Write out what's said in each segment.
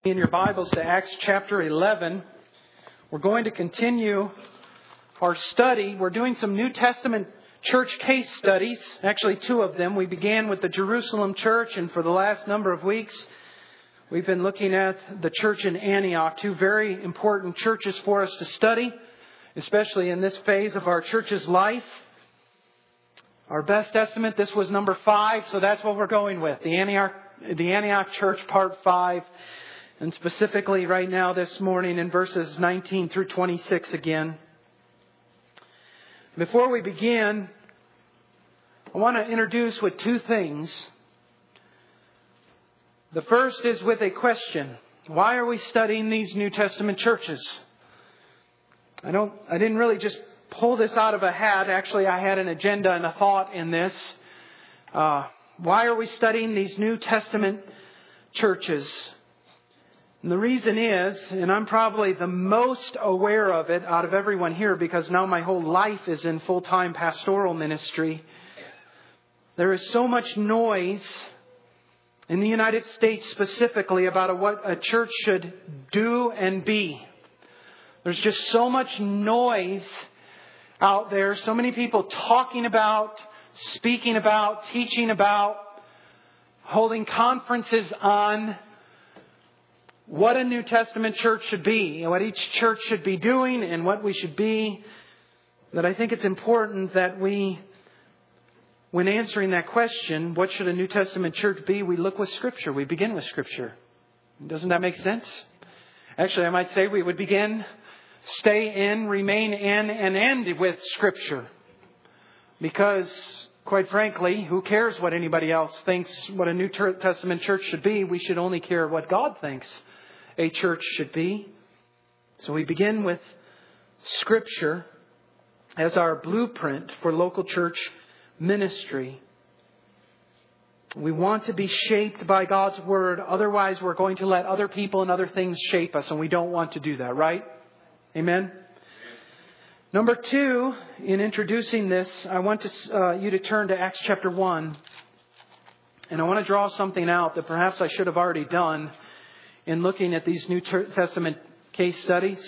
In your Bibles to Acts chapter 11, we're going to continue our study. We're doing some New Testament church case studies, actually two of them. We began with the Jerusalem church, and for the last number of weeks, we've been looking at the church in Antioch, two very important churches for us to study, especially in this phase of our church's life. Our best estimate, this was number 5, so that's what we're going with, the Antioch Church, part 5. And specifically right now this morning in verses 19 through 26 again. Before we begin, I want to introduce with two things. The first is with a question. Why are we studying these New Testament churches? I didn't really just pull this out of a hat. Actually, I had an agenda and a thought in this. Why are we studying these New Testament churches? And the reason is, and I'm probably the most aware of it out of everyone here because now my whole life is in full-time pastoral ministry. There is so much noise in the United States specifically about what a church should do and be. There's just so much noise out there. So many people talking about, speaking about, teaching about, holding conferences on what a New Testament church should be, and what each church should be doing, and what we should be. That I think it's important that we, when answering that question, what should a New Testament church be, we look with Scripture. We begin with Scripture. Doesn't that make sense? Actually, I might say we would begin, stay in, remain in, and end with Scripture. Because, quite frankly, who cares what anybody else thinks what a New Testament church should be? We should only care what God thinks a church should be. So we begin with Scripture as our blueprint for local church ministry. We want to be shaped by God's Word. Otherwise, we're going to let other people and other things shape us. And we don't want to do that, right? Amen? Number 2, in introducing this, I want you to turn to Acts chapter 1. And I want to draw something out that perhaps I should have already done in looking at these New Testament case studies.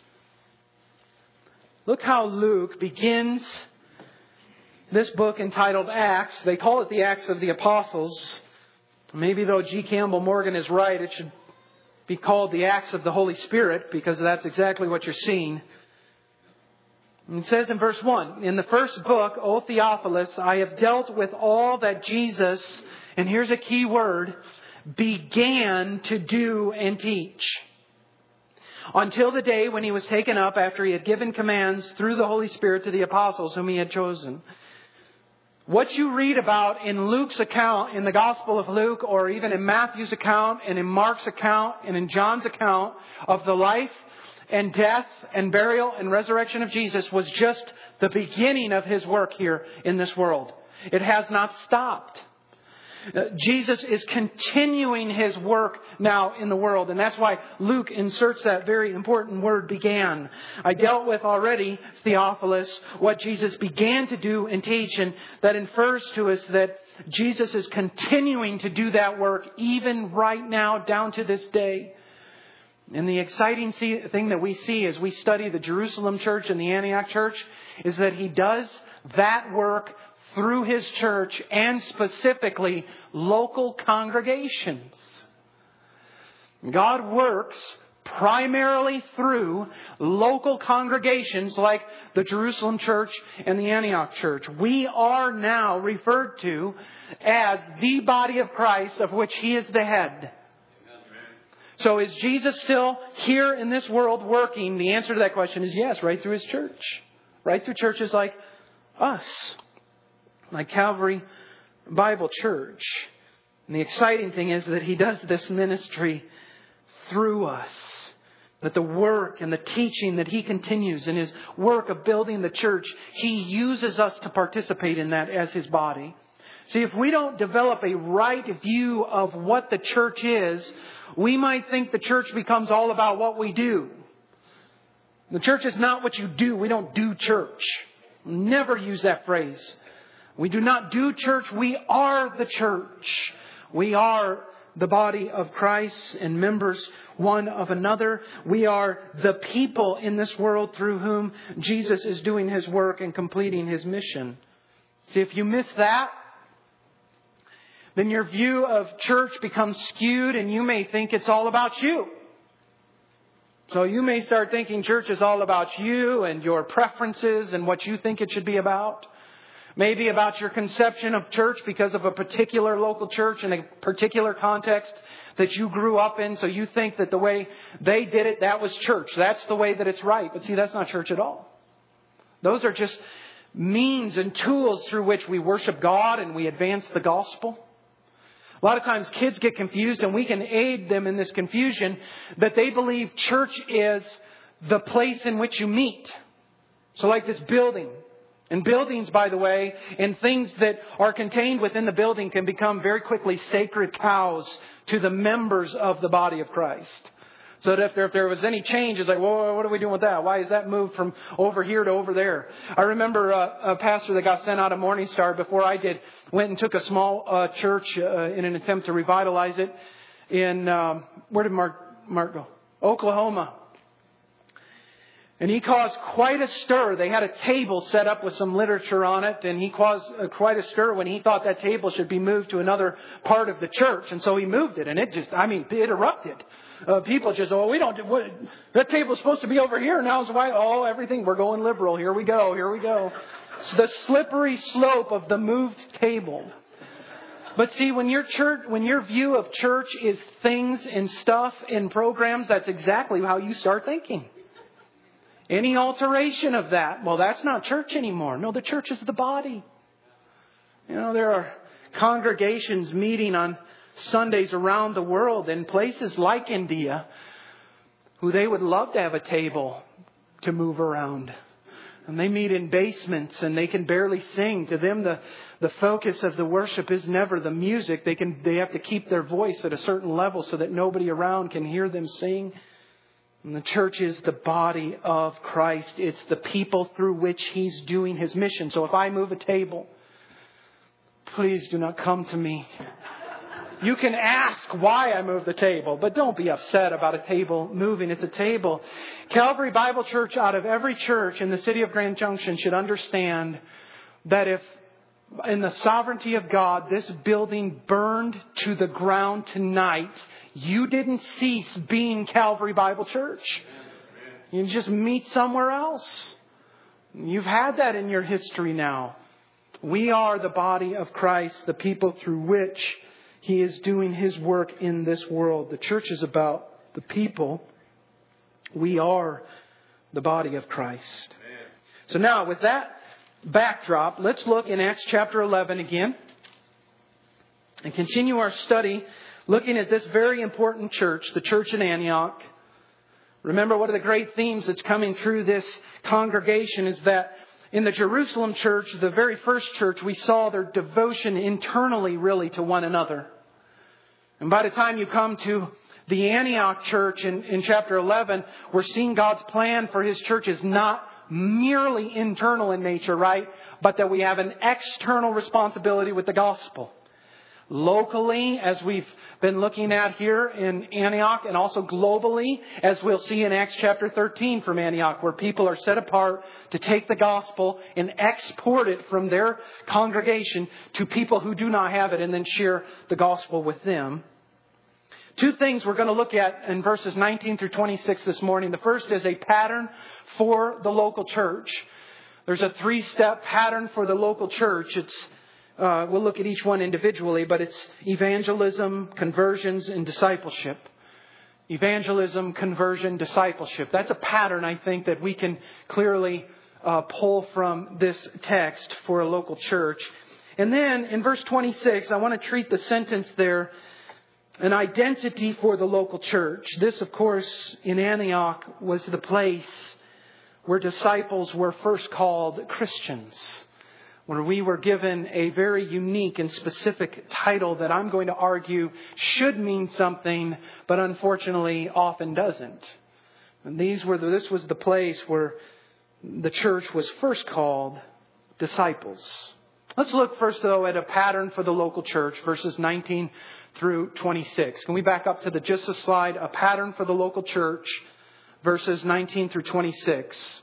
Look how Luke begins this book entitled Acts. They call it the Acts of the Apostles. Maybe though G. Campbell Morgan is right, it should be called the Acts of the Holy Spirit, because that's exactly what you're seeing. It says in verse 1, in the first book, O Theophilus, I have dealt with all that Jesus, and here's a key word, began to do and teach, until the day when he was taken up after he had given commands through the Holy Spirit to the apostles whom he had chosen. What you read about in Luke's account, in the Gospel of Luke, or even in Matthew's account, and in Mark's account, and in John's account of the life and death and burial and resurrection of Jesus was just the beginning of His work here in this world. It has not stopped. Jesus is continuing His work now in the world. And that's why Luke inserts that very important word, began. I dealt with already, Theophilus, what Jesus began to do and teach. And that infers to us that Jesus is continuing to do that work even right now down to this day. And the exciting thing that we see as we study the Jerusalem church and the Antioch church is that He does that work through His church and specifically local congregations. God works primarily through local congregations like the Jerusalem church and the Antioch church. We are now referred to as the body of Christ of which He is the head. So is Jesus still here in this world working? The answer to that question is yes, right through His church. Right through churches like us. Like Calvary Bible Church. And the exciting thing is that He does this ministry through us. That the work and the teaching that He continues in His work of building the church, He uses us to participate in that as His body. See, if we don't develop a right view of what the church is, we might think the church becomes all about what we do. The church is not what you do. We don't do church. Never use that phrase. We do not do church. We are the church. We are the body of Christ and members one of another. We are the people in this world through whom Jesus is doing His work and completing His mission. See, if you miss that, then your view of church becomes skewed and you may think it's all about you. So you may start thinking church is all about you and your preferences and what you think it should be about. Maybe about your conception of church because of a particular local church in a particular context that you grew up in. So you think that the way they did it, that was church. That's the way that it's right. But see, that's not church at all. Those are just means and tools through which we worship God and we advance the gospel. A lot of times kids get confused, and we can aid them in this confusion, that they believe church is the place in which you meet. So like this building. And buildings, by the way, and things that are contained within the building can become very quickly sacred cows to the members of the body of Christ. So that if there was any change, it's like, well, what are we doing with that? Why is that moved from over here to over there? I remember a pastor that got sent out of Morning Star before I did, went and took a small church in an attempt to revitalize it in, where did Mark go? Oklahoma. And he caused quite a stir. They had a table set up with some literature on it, and he caused quite a stir when he thought that table should be moved to another part of the church. And so he moved it, and it erupted. People just, that table's supposed to be over here. Now it's why, everything, we're going liberal. Here we go. It's the slippery slope of the moved table. But see, when your view of church is things and stuff and programs, that's exactly how you start thinking. Any alteration of that, well, that's not church anymore. No, the church is the body. There are congregations meeting on Sundays around the world in places like India who they would love to have a table to move around. And they meet in basements and they can barely sing. To them, the focus of the worship is never the music. They have to keep their voice at a certain level so that nobody around can hear them sing. And the church is the body of Christ. It's the people through which He's doing His mission. So if I move a table, please do not come to me. You can ask why I move the table, but don't be upset about a table moving. It's a table. Calvary Bible Church, out of every church in the city of Grand Junction, should understand that if in the sovereignty of God, this building burned to the ground tonight, you didn't cease being Calvary Bible Church. You just meet somewhere else. You've had that in your history now. We are the body of Christ, the people through which He is doing His work in this world. The church is about the people. We are the body of Christ. So now, with that backdrop, let's look in Acts chapter 11 again and continue our study looking at this very important church, the church in Antioch. Remember, one of the great themes that's coming through this congregation is that in the Jerusalem church, the very first church, we saw their devotion internally really to one another. And by the time you come to the Antioch church in chapter 11, we're seeing God's plan for His church is not merely internal in nature, right? But that we have an external responsibility with the gospel. Locally, as we've been looking at here in Antioch, and also globally, as we'll see in Acts chapter 13 from Antioch, where people are set apart to take the gospel and export it from their congregation to people who do not have it and then share the gospel with them. Two things we're going to look at in verses 19 through 26 this morning. The first is a pattern for the local church. There's a 3-step pattern for the local church. We'll look at each one individually, but it's evangelism, conversions, and discipleship. Evangelism, conversion, discipleship. That's a pattern, I think, that we can clearly pull from this text for a local church. And then in verse 26, I want to treat the sentence there, an identity for the local church. This, of course, in Antioch was the place where disciples were first called Christians, where we were given a very unique and specific title that I'm going to argue should mean something, but unfortunately often doesn't. And this was the place where the church was first called disciples. Let's look first, though, at a pattern for the local church, verses 19 through 26. Can we back up to just a slide? A pattern for the local church, verses 19 through 26.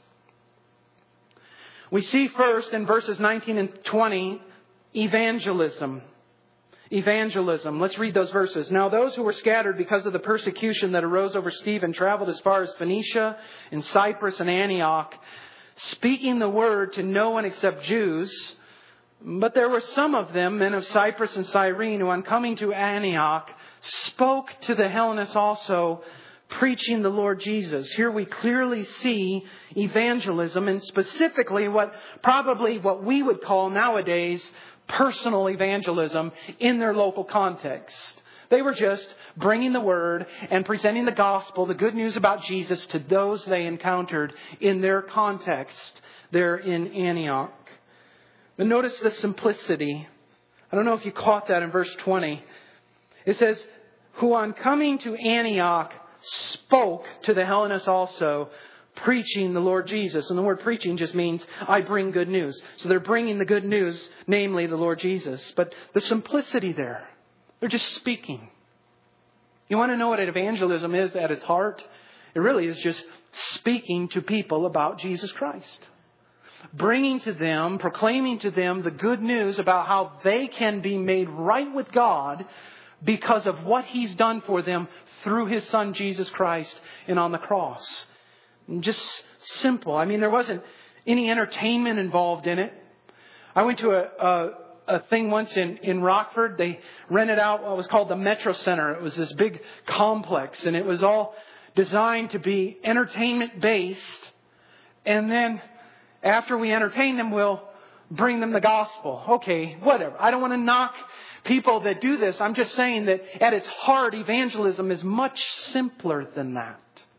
We see first in verses 19 and 20, evangelism. Evangelism. Let's read those verses. Now those who were scattered because of the persecution that arose over Stephen traveled as far as Phoenicia and Cyprus and Antioch, speaking the word to no one except Jews. But there were some of them, men of Cyprus and Cyrene, who on coming to Antioch spoke to the Hellenists also, preaching the Lord Jesus. Here we clearly see evangelism, and specifically what we would call nowadays personal evangelism in their local context. They were just bringing the word and presenting the gospel, the good news about Jesus, to those they encountered in their context there in Antioch. But notice the simplicity. I don't know if you caught that in verse 20. It says, who on coming to Antioch spoke to the Hellenists also, preaching the Lord Jesus. And the word preaching just means I bring good news. So they're bringing the good news, namely the Lord Jesus. But the simplicity there, they're just speaking. You want to know what evangelism is at its heart? It really is just speaking to people about Jesus Christ. Bringing to them, proclaiming to them the good news about how they can be made right with God because of what He's done for them through His Son Jesus Christ and on the cross. Just simple. I mean, there wasn't any entertainment involved in it. I went to a thing once in Rockford. They rented out what was called the Metro Center. It was this big complex, and it was all designed to be entertainment based. And then after we entertain them, we'll bring them the gospel. Okay, whatever. I don't want to knock people that do this. I'm just saying that at its heart, evangelism is much simpler than that.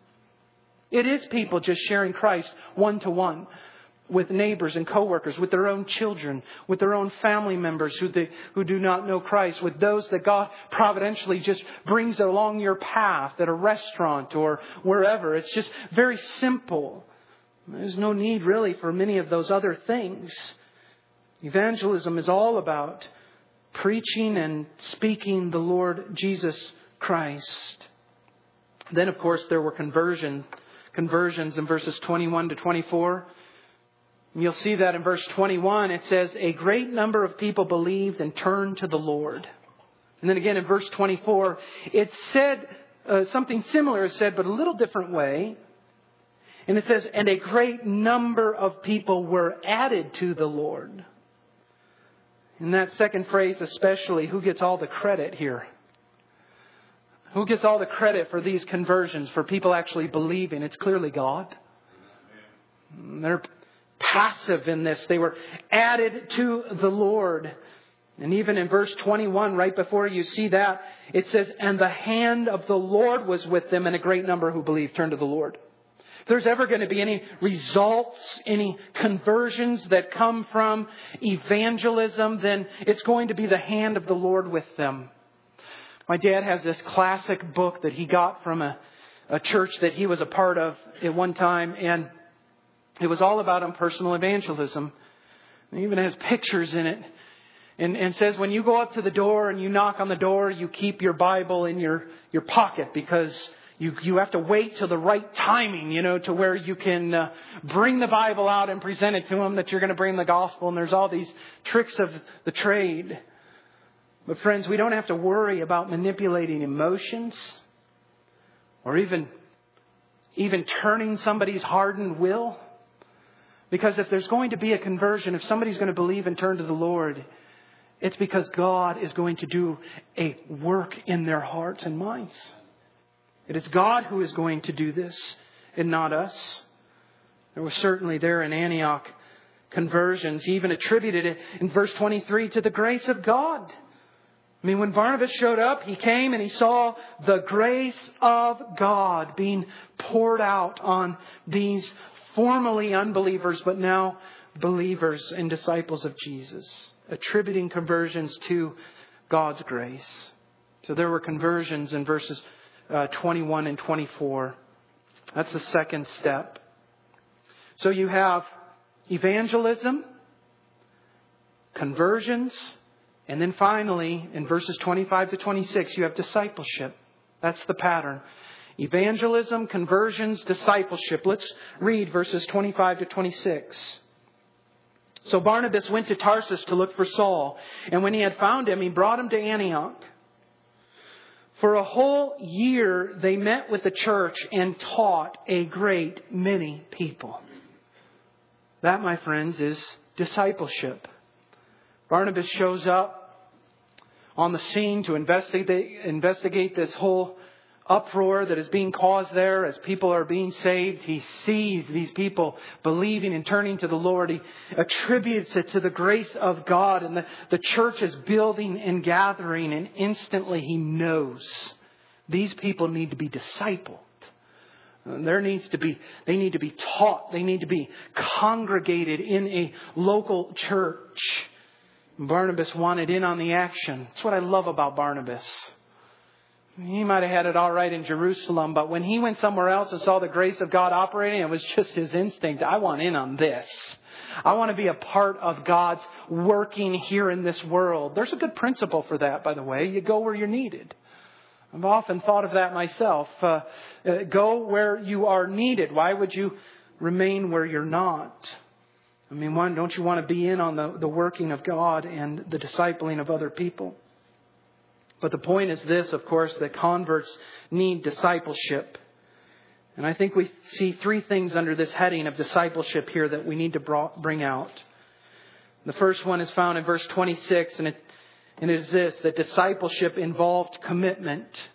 It is people just sharing Christ one-to-one with neighbors and coworkers, with their own children, with their own family members who do not know Christ, with those that God providentially just brings along your path at a restaurant or wherever. It's just very simple. There's no need really for many of those other things. Evangelism is all about preaching and speaking the Lord Jesus Christ. Then, of course, there were conversions in verses 21 to 24. You'll see that in verse 21, it says, a great number of people believed and turned to the Lord. And then again in verse 24, it said something similar is said, but a little different way. And it says, and a great number of people were added to the Lord. In that second phrase especially, who gets all the credit here? Who gets all the credit for these conversions, for people actually believing? It's clearly God. They're passive in this. They were added to the Lord. And even in verse 21, right before you see that, it says, and the hand of the Lord was with them, and a great number who believed turned to the Lord. If there's ever going to be any results, any conversions that come from evangelism, then it's going to be the hand of the Lord with them. My dad has this classic book that he got from a church that he was a part of at one time, and it was all about personal evangelism. It even has pictures in it, and says when you go up to the door and you knock on the door, you keep your Bible in your pocket because you have to wait till the right timing, to where you can bring the Bible out and present it to them that you're going to bring the gospel. And there's all these tricks of the trade. But friends, we don't have to worry about manipulating emotions or even turning somebody's hardened will. Because if there's going to be a conversion, if somebody's going to believe and turn to the Lord, it's because God is going to do a work in their hearts and minds. It is God who is going to do this and not us. There was certainly there in Antioch conversions. He even attributed it in verse 23 to the grace of God. I mean, when Barnabas showed up, he came and he saw the grace of God being poured out on these formerly unbelievers, but now believers and disciples of Jesus, attributing conversions to God's grace. So there were conversions in verses 21 and 24. That's the second step. So you have evangelism, conversions, and then finally, in verses 25 to 26, you have discipleship. That's the pattern. Evangelism, conversions, discipleship. Let's read verses 25 to 26. So Barnabas went to Tarsus to look for Saul, and when he had found him, he brought him to Antioch. For a whole year they met with the church and taught a great many people. That, my friends, is discipleship. Barnabas shows up on the scene to investigate this whole uproar that is being caused there as people are being saved. He sees these people believing and turning to the Lord. He attributes it to the grace of God, and the church is building and gathering, and instantly he knows these people need to be discipled. They need to be taught. They need to be congregated in a local church. Barnabas wanted in on the action. That's what I love about Barnabas. He might have had it all right in Jerusalem, but when he went somewhere else and saw the grace of God operating, it was just his instinct. I want in on this. I want to be a part of God's working here in this world. There's a good principle for that, by the way. You go where you're needed. I've often thought of that myself. Go where you are needed. Why would you remain where you're not? I mean, don't you want to be in on the working of God and the discipling of other people? But the point is this, of course, that converts need discipleship. And I think we see three things under this heading of discipleship here that we need to bring out. The first one is found in verse 26, and it is this, that discipleship involved commitment.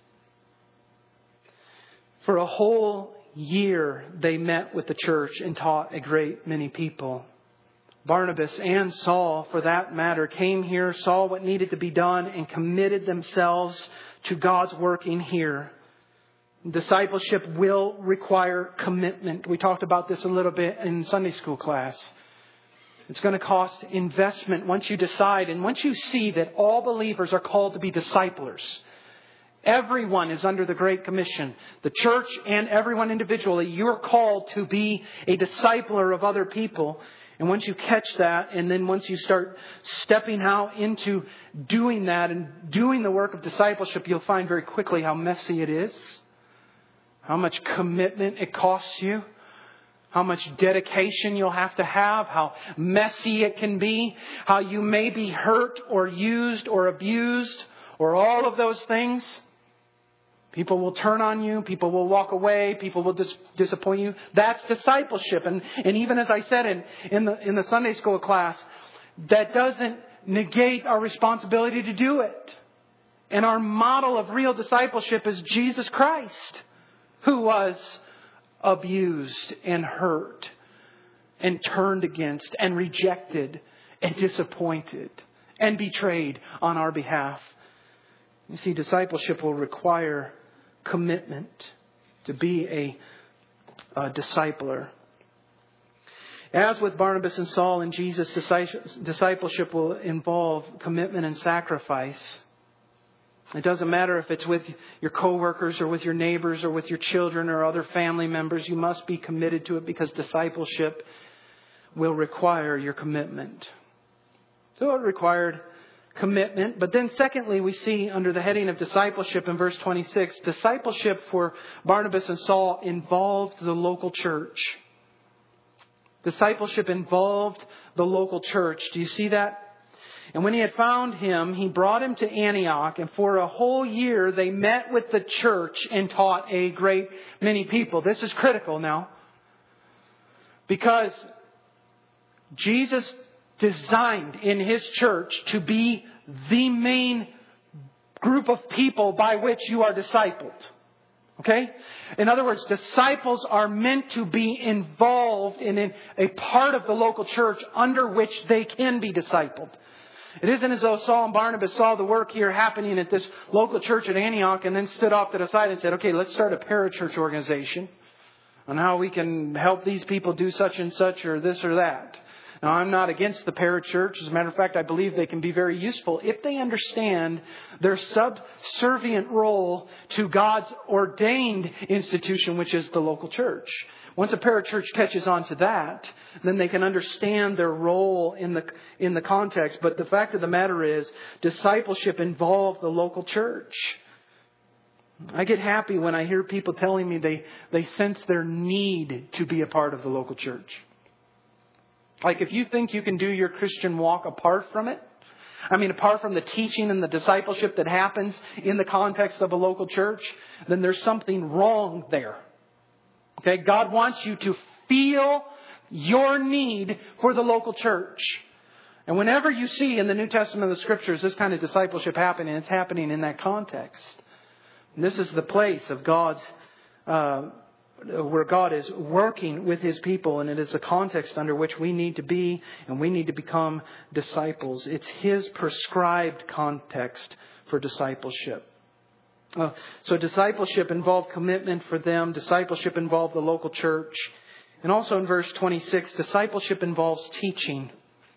For a whole year they met with the church and taught a great many people. Barnabas and Saul, for that matter, came here, saw what needed to be done, and committed themselves to God's working here. Discipleship will require commitment. We talked about this a little bit in Sunday school class. It's going to cost investment once you decide and once you see that all believers are called to be disciplers. Everyone is under the Great Commission. The church and everyone individually, you're called to be a discipler of other people. And once you catch that, and then once you start stepping out into doing that and doing the work of discipleship, you'll find very quickly how messy it is, how much commitment it costs you, how much dedication you'll have to have, how messy it can be, how you may be hurt or used or abused or all of those things. People will turn on you. People will walk away. People will disappoint you. That's discipleship. And even as I said in the Sunday school class, that doesn't negate our responsibility to do it. And our model of real discipleship is Jesus Christ, who was abused and hurt and turned against and rejected and disappointed and betrayed on our behalf. You see, discipleship will require commitment to be a discipler. As with Barnabas and Saul and Jesus, discipleship will involve commitment and sacrifice. It doesn't matter if it's with your coworkers or with your neighbors or with your children or other family members. You must be committed to it because discipleship will require your commitment. So it required commitment. But then secondly, we see under the heading of discipleship in verse 26, discipleship for Barnabas and Saul involved the local church. Discipleship involved the local church. Do you see that? And when he had found him, he brought him to Antioch, and for a whole year they met with the church and taught a great many people. This is critical now, because Jesus designed in His church to be the main group of people by which you are discipled. Okay? In other words, disciples are meant to be involved in a part of the local church under which they can be discipled. It isn't as though Saul and Barnabas saw the work here happening at this local church at Antioch and then stood off to the side and said, okay, let's start a parachurch organization on how we can help these people do such and such or this or that. Now, I'm not against the parachurch. As a matter of fact, I believe they can be very useful if they understand their subservient role to God's ordained institution, which is the local church. Once a parachurch catches on to that, then they can understand their role in the context. But the fact of the matter is, discipleship involves the local church. I get happy when I hear people telling me they sense their need to be a part of the local church. Like, if you think you can do your Christian walk apart from it, apart from the teaching and the discipleship that happens in the context of a local church, then there's something wrong there. Okay, God wants you to feel your need for the local church. And whenever you see in the New Testament of the Scriptures this kind of discipleship happening, it's happening in that context. And this is the place of God's, where God is working with His people, and it is the context under which we need to be and we need to become disciples. It's His prescribed context for discipleship. So discipleship involved commitment for them. Discipleship involved the local church. And also in verse 26, discipleship involves teaching.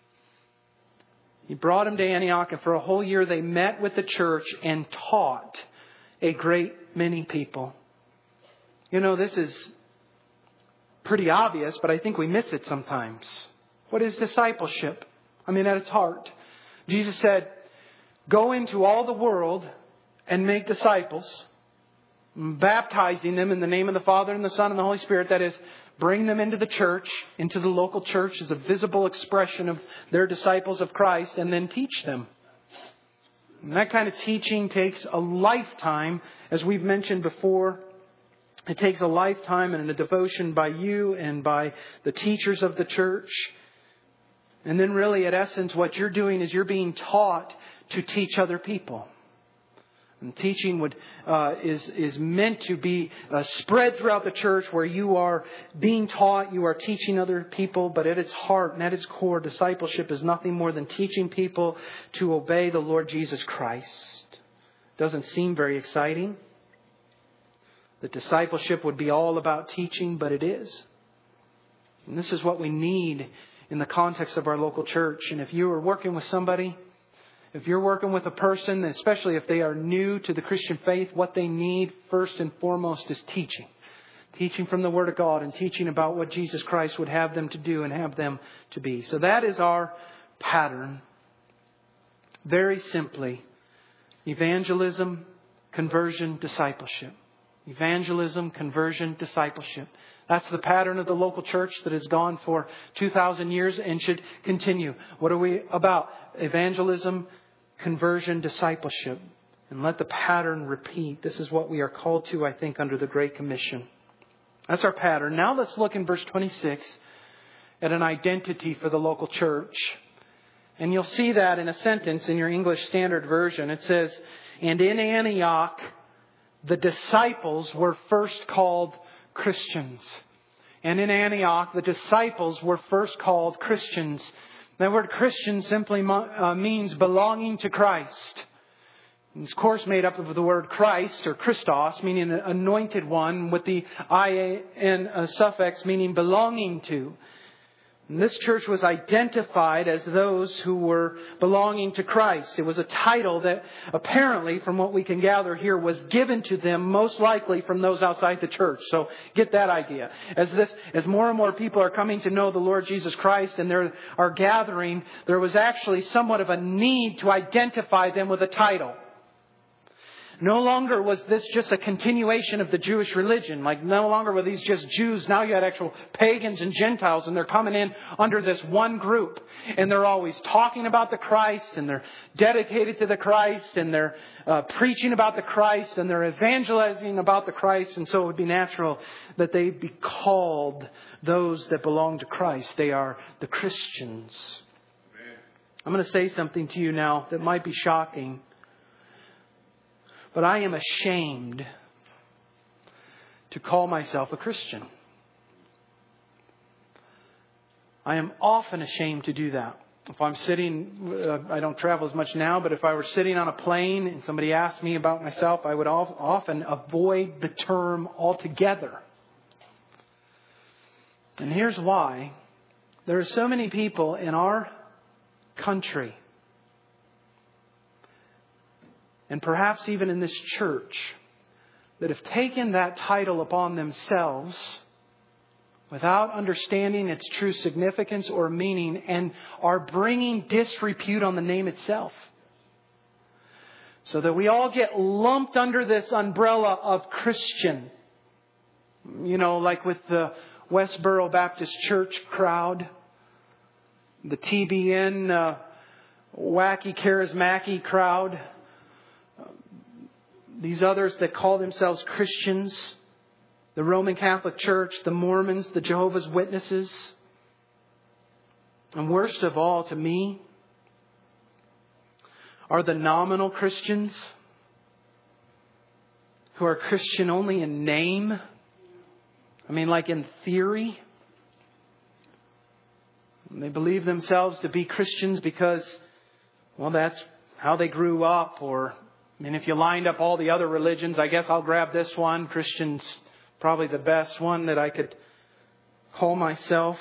He brought them to Antioch, and for a whole year they met with the church and taught a great many people. This is pretty obvious, but I think we miss it sometimes. What is discipleship? At its heart. Jesus said, "Go into all the world and make disciples, baptizing them in the name of the Father and the Son and the Holy Spirit." That is, bring them into the church, into the local church as a visible expression of their disciples of Christ, and then teach them. And that kind of teaching takes a lifetime, as we've mentioned before. It takes a lifetime and a devotion by you and by the teachers of the church. And then really, at essence, what you're doing is you're being taught to teach other people. And teaching is meant to be spread throughout the church, where you are being taught, you are teaching other people. But at its heart and at its core, discipleship is nothing more than teaching people to obey the Lord Jesus Christ. Doesn't seem very exciting. That discipleship would be all about teaching, but it is. And this is what we need in the context of our local church. And if you are working with somebody, if you're working with a person, especially if they are new to the Christian faith, what they need first and foremost is teaching. Teaching from the Word of God and teaching about what Jesus Christ would have them to do and have them to be. So that is our pattern. Very simply, evangelism, conversion, discipleship. Evangelism, conversion, discipleship. That's the pattern of the local church that has gone for 2,000 years and should continue. What are we about? Evangelism, conversion, discipleship. And let the pattern repeat. This is what we are called to, I think, under the Great Commission. That's our pattern. Now let's look in verse 26 at an identity for the local church. And you'll see that in a sentence in your English Standard Version. It says, "And in Antioch, the disciples were first called Christians." And in Antioch, the disciples were first called Christians. That word Christian simply means belonging to Christ. It's of course made up of the word Christ or Christos, meaning anointed one, with the I-A-N suffix meaning belonging to. And this church was identified as those who were belonging to Christ. It was a title that apparently, from what we can gather here, was given to them most likely from those outside the church. So get that idea. As more and more people are coming to know the Lord Jesus Christ and there are gathering, there was actually somewhat of a need to identify them with a title. No longer was this just a continuation of the Jewish religion. Like, no longer were these just Jews. Now you had actual pagans and Gentiles, and they're coming in under this one group. And they're always talking about the Christ, and they're dedicated to the Christ, and they're preaching about the Christ, and they're evangelizing about the Christ. And so it would be natural that they be called those that belong to Christ. They are the Christians. I'm going to say something to you now that might be shocking. But I am ashamed to call myself a Christian. I am often ashamed to do that. If I'm sitting, I don't travel as much now, but if I were sitting on a plane and somebody asked me about myself, I would often avoid the term altogether. And here's why. There are so many people in our country, and perhaps even in this church, that have taken that title upon themselves without understanding its true significance or meaning, and are bringing disrepute on the name itself. So that we all get lumped under this umbrella of Christian. You know, like with the Westboro Baptist Church crowd, the TBN wacky charismatic crowd, these others that call themselves Christians, the Roman Catholic Church, the Mormons, the Jehovah's Witnesses. And worst of all, to me, are the nominal Christians who are Christian only in name. I mean, like in theory. They believe themselves to be Christians because, well, that's how they grew up. Or, I mean, if you lined up all the other religions, I guess I'll grab this one. Christian's probably the best one that I could call myself.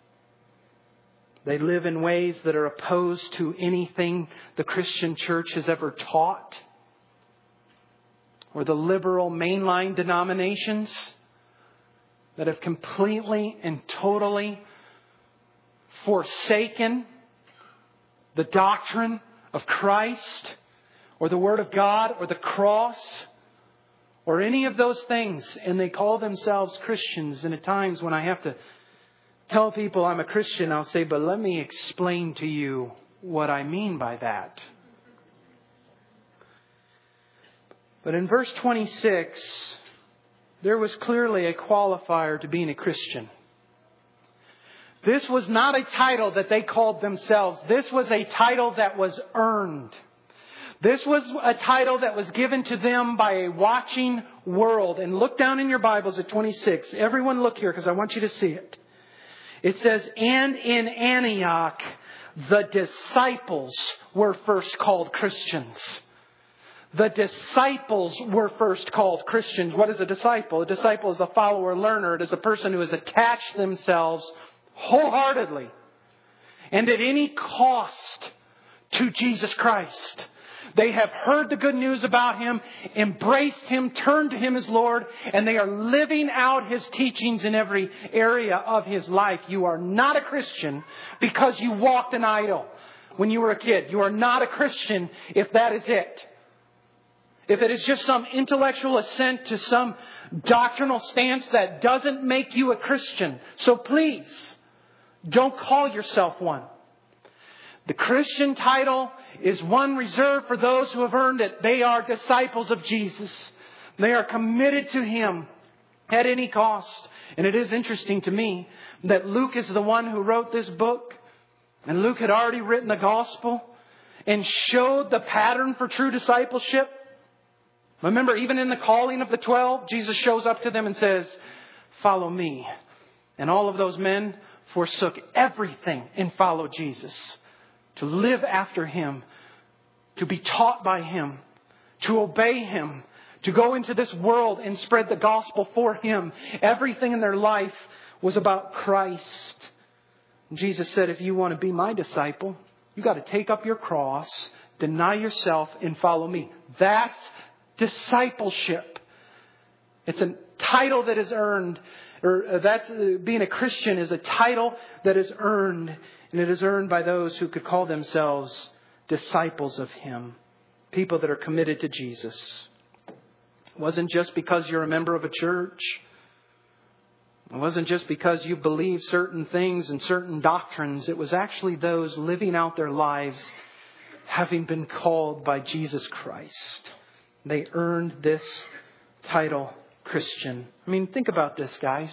They live in ways that are opposed to anything the Christian church has ever taught, or the liberal mainline denominations that have completely and totally forsaken the doctrine of Christ, or the Word of God, or the cross, or any of those things, and they call themselves Christians. And at times when I have to tell people I'm a Christian, I'll say, but let me explain to you what I mean by that. But in verse 26, there was clearly a qualifier to being a Christian. This was not a title that they called themselves. This was a title that was earned. This was a title that was given to them by a watching world. And look down in your Bibles at 26. Everyone look here because I want you to see it. It says, and in Antioch, the disciples were first called Christians. The disciples were first called Christians. What is a disciple? A disciple is a follower, learner. It is a person who has attached themselves wholeheartedly and at any cost to Jesus Christ. They have heard the good news about Him, embraced Him, turned to Him as Lord, and they are living out His teachings in every area of His life. You are not a Christian because you walked an idol when you were a kid. You are not a Christian if that is it. If it is just some intellectual assent to some doctrinal stance that doesn't make you a Christian. So please, don't call yourself one. The Christian title is one reserved for those who have earned it. They are disciples of Jesus. They are committed to Him at any cost. And it is interesting to me that Luke is the one who wrote this book. And Luke had already written the gospel and showed the pattern for true discipleship. Remember, even in the calling of the 12, Jesus shows up to them and says, follow me. And all of those men forsook everything and followed Jesus. To live after Him, to be taught by Him, to obey Him, to go into this world and spread the gospel for Him. Everything in their life was about Christ. And Jesus said, if you want to be my disciple, you got to take up your cross, deny yourself, and follow me. That's discipleship. It's a title that is earned, or that's being a Christian is a title that is earned. And it is earned by those who could call themselves disciples of Him. People that are committed to Jesus. It wasn't just because you're a member of a church. It wasn't just because you believe certain things and certain doctrines. It was actually those living out their lives having been called by Jesus Christ. They earned this title, Christian. I mean, think about this, guys.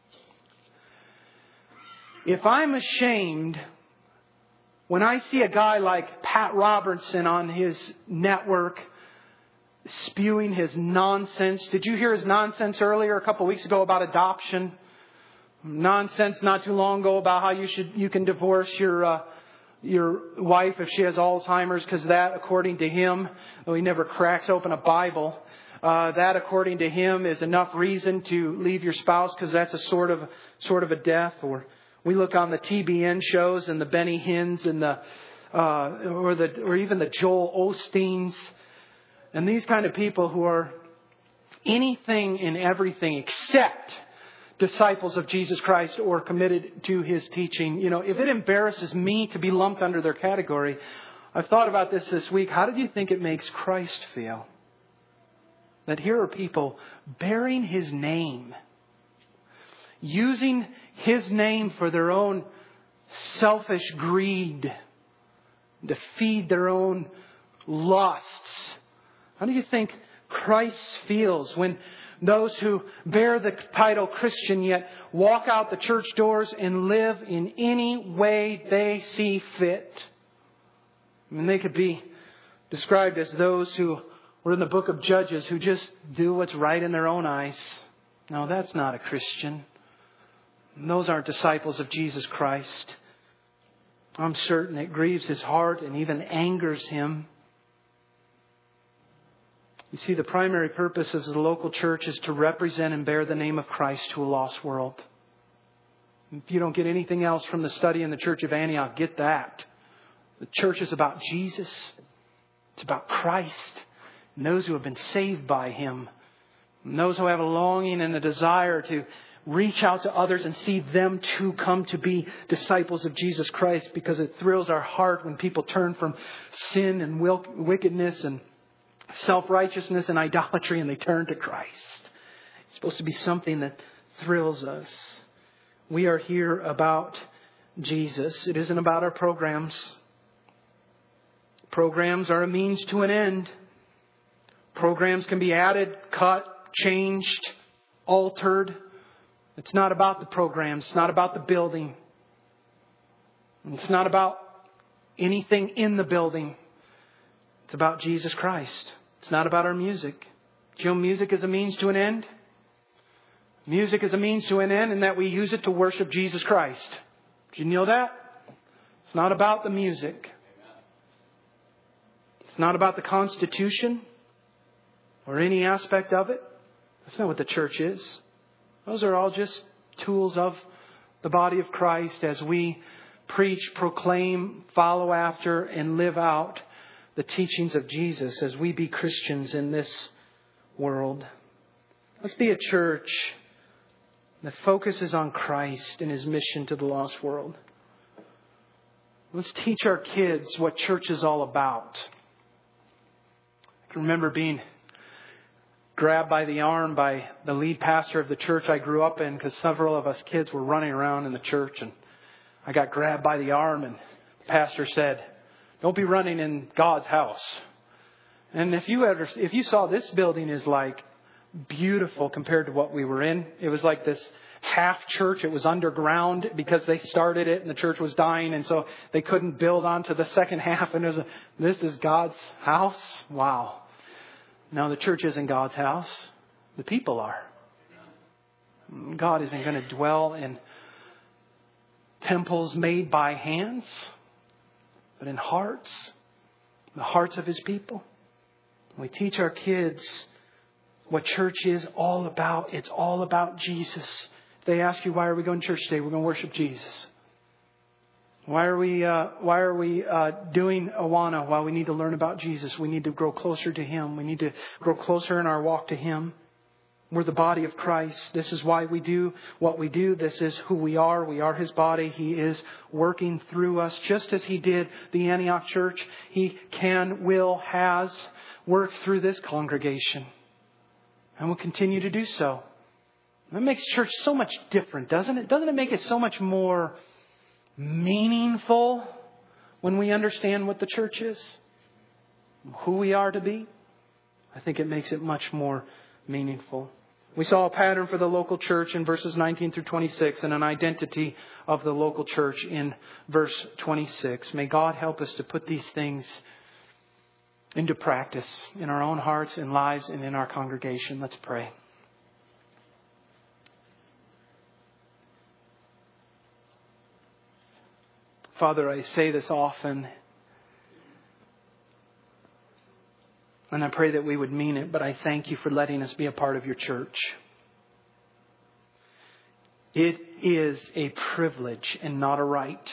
If I'm ashamed when I see a guy like Pat Robertson on his network spewing his nonsense. Did you hear his nonsense earlier a couple of weeks ago about adoption? Nonsense not too long ago about how you can divorce your wife if she has Alzheimer's because that, according to him, though he never cracks open a Bible, that, according to him, is enough reason to leave your spouse because that's a sort of a death. We look on the TBN shows and the Benny Hinns and or even the Joel Osteens and these kind of people who are anything and everything except disciples of Jesus Christ or committed to His teaching. If it embarrasses me to be lumped under their category, I've thought about this week. How did you think it makes Christ feel? That here are people bearing His name, using His name for their own selfish greed, to feed their own lusts. How do you think Christ feels when those who bear the title Christian yet walk out the church doors and live in any way they see fit? They could be described as those who were in the book of Judges who just do what's right in their own eyes. No, that's not a Christian. Those aren't disciples of Jesus Christ. I'm certain it grieves His heart and even angers Him. You see, the primary purpose of the local church is to represent and bear the name of Christ to a lost world. If you don't get anything else from the study in the Church of Antioch, get that. The church is about Jesus. It's about Christ and those who have been saved by Him. And those who have a longing and a desire to reach out to others and see them too come to be disciples of Jesus Christ, because it thrills our heart when people turn from sin and wickedness and self-righteousness and idolatry and they turn to Christ. It's supposed to be something that thrills us. We are here about Jesus. It isn't about our programs. Programs are a means to an end. Programs can be added, cut, changed, altered. It's not about the programs. It's not about the building. It's not about anything in the building. It's about Jesus Christ. It's not about our music. Do you know music is a means to an end? Music is a means to an end in that we use it to worship Jesus Christ. Did you know that? It's not about the music. It's not about the Constitution or any aspect of it. That's not what the church is. Those are all just tools of the body of Christ as we preach, proclaim, follow after, and live out the teachings of Jesus as we be Christians in this world. Let's be a church that focuses on Christ and His mission to the lost world. Let's teach our kids what church is all about. I can remember being grabbed by the arm by the lead pastor of the church I grew up in, because several of us kids were running around in the church, and I got grabbed by the arm, and the pastor said, "Don't be running in God's house." And if you saw, this building is like beautiful compared to what we were in. It was like this half church. It was underground because they started it and the church was dying, and so they couldn't build onto the second half. And this is God's house. Wow. No, the church isn't God's house. The people are. God isn't going to dwell in temples made by hands, but in hearts, the hearts of His people. We teach our kids what church is all about. It's all about Jesus. If they ask you, why are we going to church today? We're going to worship Jesus. Why are we doing Awana? Well, we need to learn about Jesus. We need to grow closer to Him. We need to grow closer in our walk to Him. We're the body of Christ. This is why we do what we do. This is who we are. We are His body. He is working through us just as He did the Antioch church. He has worked through this congregation and will continue to do so. That makes church so much different, doesn't it? Doesn't it make it so much more meaningful when we understand what the church is, who we are to be? I think it makes it much more meaningful. We saw a pattern for the local church in verses 19 through 26 and an identity of the local church in verse 26. May God help us to put these things into practice in our own hearts and lives and in our congregation. Let's pray. Father, I say this often, and I pray that we would mean it, but I thank You for letting us be a part of Your church. It is a privilege and not a right.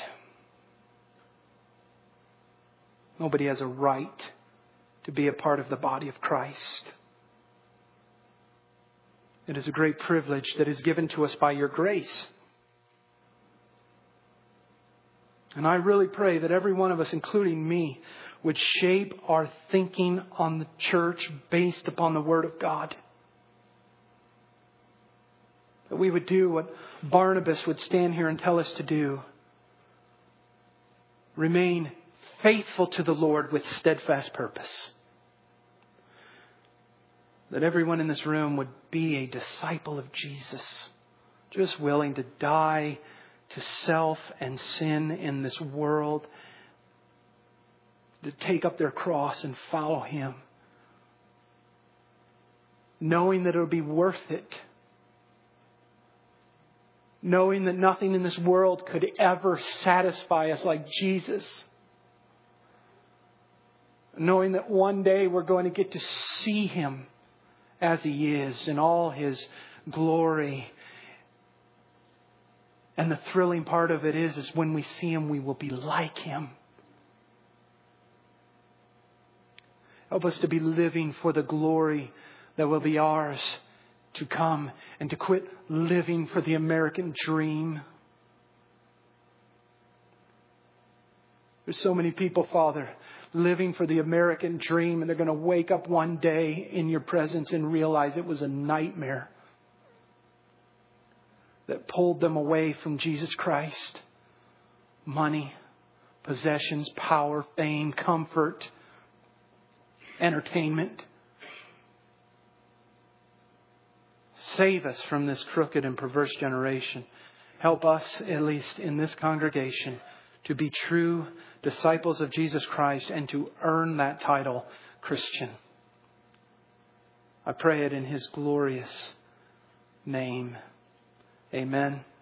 Nobody has a right to be a part of the body of Christ. It is a great privilege that is given to us by your grace. And I really pray that every one of us, including me, would shape our thinking on the church based upon the Word of God. That we would do what Barnabas would stand here and tell us to do. Remain faithful to the Lord with steadfast purpose. That everyone in this room would be a disciple of Jesus. Just willing to die to self and sin in this world. To take up their cross and follow Him. Knowing that it'll be worth it. Knowing that nothing in this world could ever satisfy us like Jesus. Knowing that one day we're going to get to see Him as He is in all His glory. And the thrilling part of it is when we see Him, we will be like Him. Help us to be living for the glory that will be ours to come, and to quit living for the American dream. There's so many people, Father, living for the American dream, and they're going to wake up one day in your presence and realize it was a nightmare that pulled them away from Jesus Christ. Money, possessions, power, fame, comfort, entertainment. Save us from this crooked and perverse generation. Help us, at least in this congregation, to be true disciples of Jesus Christ and to earn that title, Christian. I pray it in His glorious name. Amen.